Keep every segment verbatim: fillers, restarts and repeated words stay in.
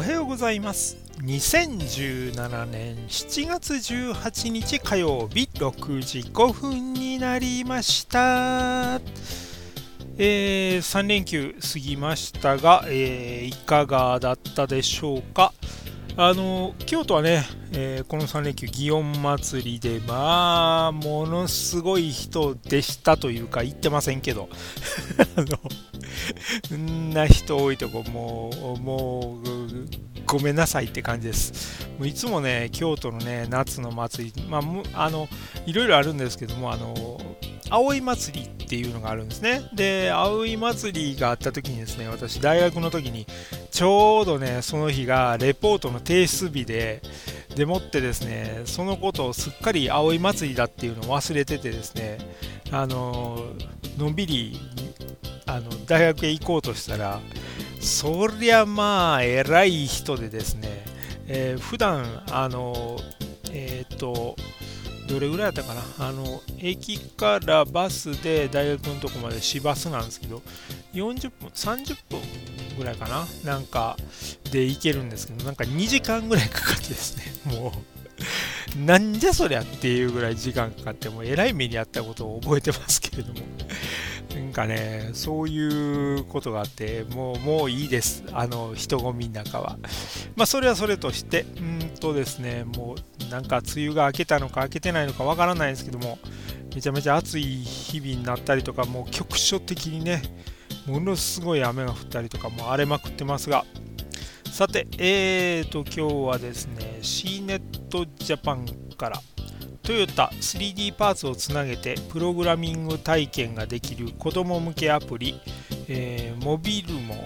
はようございます。にせんじゅうななねんしちがつじゅうはちにち火曜日ろくじごふんになりました。えー、さん連休過ぎましたが、えーいかがだったでしょうか。あの京都はね、えーこのさん連休祇園祭りでまあものすごい人でしたというか、言ってませんけどあのんな人多いとこもうもうごめんなさいって感じです。もういつもね、京都のね夏の祭り、まあ、むあのいろいろあるんですけども、あの葵祭りっていうのがあるんですね。で、葵祭りがあった時にですね、私大学の時にちょうどねその日がレポートの提出日で、でもってですね、そのことをすっかり葵祭りだっていうのを忘れててですね、あののんびりあの大学へ行こうとしたら、そりゃまあ偉い人でですね、えー、普段あのえっ、とどれぐらいだったかな、あの駅からバスで大学のとこまで市バスなんですけど、よんじゅっぷんさんじゅっぷんぐらいかな、なんかで行けるんですけど、なんかにじかんぐらいかかってですね、もうなんじゃそりゃっていうぐらい時間かかって、もうえらい目にあったことを覚えてますけれども、なんかね、そういうことがあって、もうもういいです、あの人混みの中は。まあそれはそれとして、うんとですね、もうなんか梅雨が明けたのか明けてないのかわからないですけども、めちゃめちゃ暑い日々になったりとか、もう局所的にね、ものすごい雨が降ったりとか、もう荒れまくってますが、さて、えーと今日はですね、C ネットジャパンからトヨタ スリーディー パーツをつなげてプログラミング体験ができる子ども向けアプリ、えー、モビルモ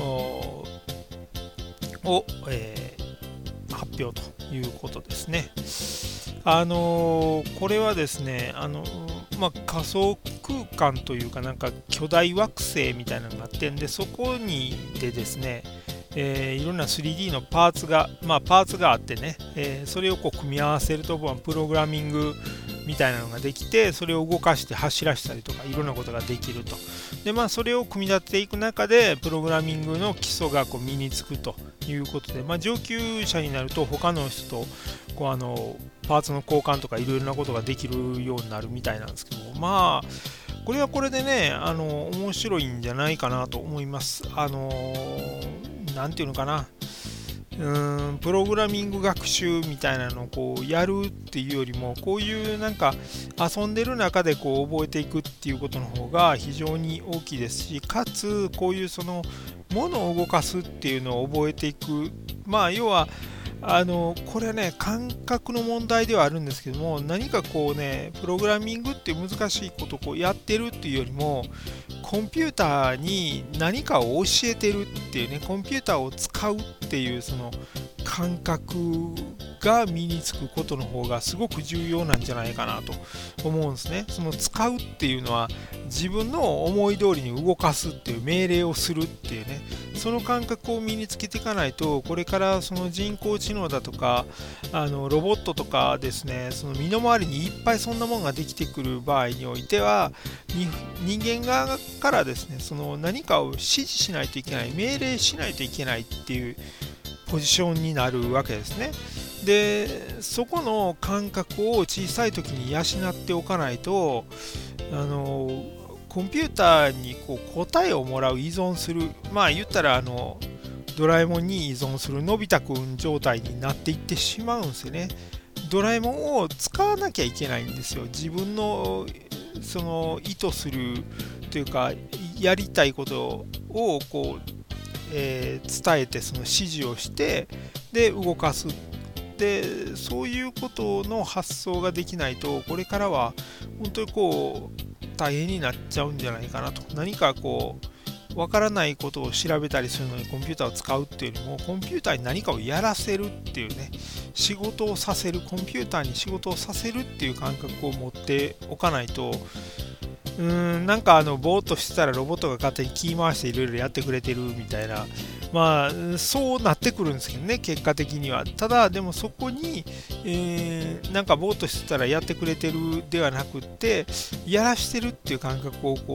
を、えー発表ということですね。あのーこれはですね、あのーまあ、仮想空間というか、なんか巨大惑星みたいなのがあってんで、そこにでですね、えーいろんな スリーディー のパーツが、まあ、パーツがあってね、えーそれをこう組み合わせると、まあプログラミングみたいなのができて、それを動かして走らせたりとか、いろんなことができると。で、まあ、それを組み立てていく中で、プログラミングの基礎がこう身につくということで、まあ、上級者になると、他の人とこうあのパーツの交換とかいろいろなことができるようになるみたいなんですけど、まあ、これはこれでね、あの面白いんじゃないかなと思います。あのなんていうのかな、うーんプログラミング学習みたいなのをこうやるっていうよりも、こういうなんか遊んでる中でこう覚えていくっていうことの方が非常に大きいですし、かつこういうそのものを動かすっていうのを覚えていく、まあ要はあのこれはね感覚の問題ではあるんですけども、何かこうねプログラミングっていう難しいことをこうやってるっていうよりも、コンピューターに何かを教えてるっていうね、コンピューターを使うっていうその感覚が身につくことの方がすごく重要なんじゃないかなと思うんですね。その使うっていうのは自分の思い通りに動かすっていう命令をするっていうね、その感覚を身につけていかないと、これからその人工知能だとかあのロボットとかですね、その身の回りにいっぱいそんなものができてくる場合においては、に人間側からですね、その何かを指示しないといけない、命令しないといけないっていうポジションになるわけですね。で、そこの感覚を小さい時に養っておかないと、あのコンピューターにこう答えをもらう、依存する、まあ言ったらあのドラえもんに依存するのび太くん状態になっていってしまうんですよね。ドラえもんを使わなきゃいけないんですよ。自分のその意図するというか、やりたいことをこう、えー伝えて、その指示をして、で動かす。でそういうことの発想ができないと、これからは本当にこう大変になっちゃうんじゃないかなと。何かこうわからないことを調べたりするのにコンピューターを使うっていうよりも、コンピューターに何かをやらせるっていうね、仕事をさせる、コンピューターに仕事をさせるっていう感覚を持っておかないと、うーんなんかあのぼーっとしてたらロボットが勝手にキー回していろいろやってくれてるみたいな、まあそうなってくるんですけどね、結果的には。ただでもそこに、えーなんかぼーっとしてたらやってくれてるではなくって、やらしてるっていう感覚をこう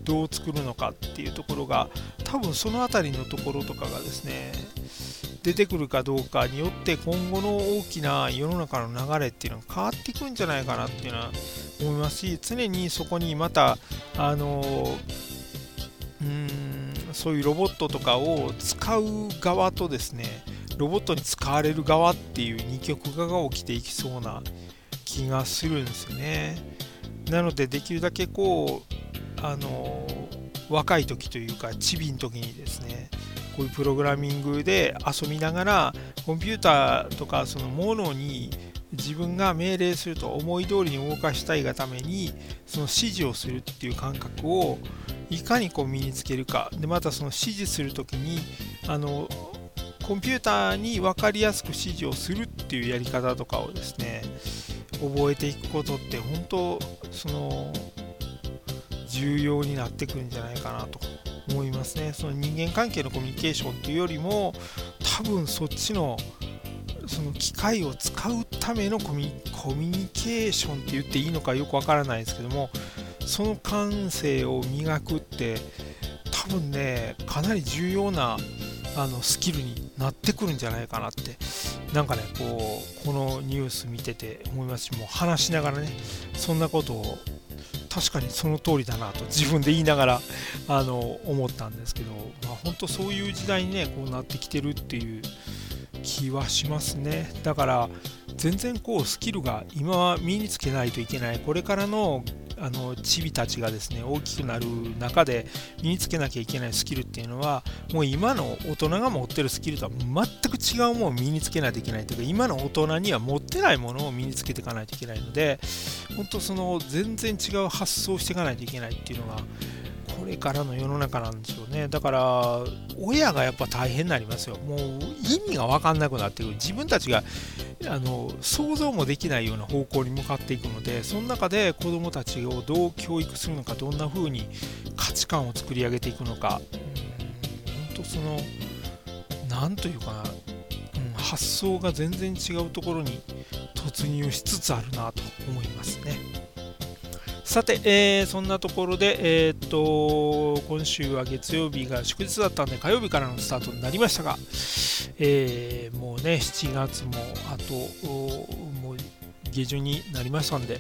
どう作るのかっていうところが、多分そのあたりのところとかがですね出てくるかどうかによって、今後の大きな世の中の流れっていうのが変わっていくんじゃないかなっていうのは思いますし、常にそこにまたあのうーんそういうロボットとかを使う側とですね、ロボットに使われる側っていう二極化が起きていきそうな気がするんですよね。なのでできるだけこうあの若い時というかチビの時にですね、こういうプログラミングで遊びながらコンピューターとかそのものに自分が命令すると思い通りに動かしたいがために、その指示をするっていう感覚をいかにこう身につけるかで、またその指示するときにあのコンピューターに分かりやすく指示をするっていうやり方とかをですね覚えていくことって本当その重要になってくるんじゃないかなと思いますね。その人間関係のコミュニケーションというよりも、多分そっちのその機械を使うためのコミコミュニケーションって言っていいのかよくわからないですけども、その感性を磨くって多分ねかなり重要なあのスキルになってくるんじゃないかなって、なんかねこうこのニュース見てて思いますし、もう話しながらねそんなことを確かにその通りだなと自分で言いながらあの思ったんですけど、まあ、本当そういう時代にねこうなってきてるっていう気はしますね。だから全然こうスキルが今は身につけないといけない、これからのあのチビたちがですね大きくなる中で身につけなきゃいけないスキルっていうのは、もう今の大人が持ってるスキルとは全く違うものを身につけないといけないというか、今の大人には持ってないものを身につけていかないといけないので、本当その全然違う発想をしていかないといけないっていうのがこれからの世の中なんでしょうね。だから親がやっぱ大変になりますよ。もう意味が分かんなくなってくる。自分たちがあの想像もできないような方向に向かっていくので、その中で子どもたちをどう教育するのか、どんな風に価値観を作り上げていくのか、うん本当そのなんというかな、うん、発想が全然違うところに突入しつつあるなと思いますね。さて、えーそんなところで、えーっと今週は月曜日が祝日だったんで火曜日からのスタートになりましたが、えーもうねしちがつもあともう下旬になりましたんで、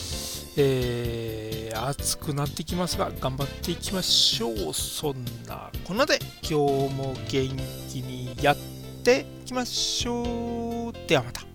えー暑くなってきますが頑張っていきましょう。そんなこんなで今日も元気にやっていきましょう。ではまた。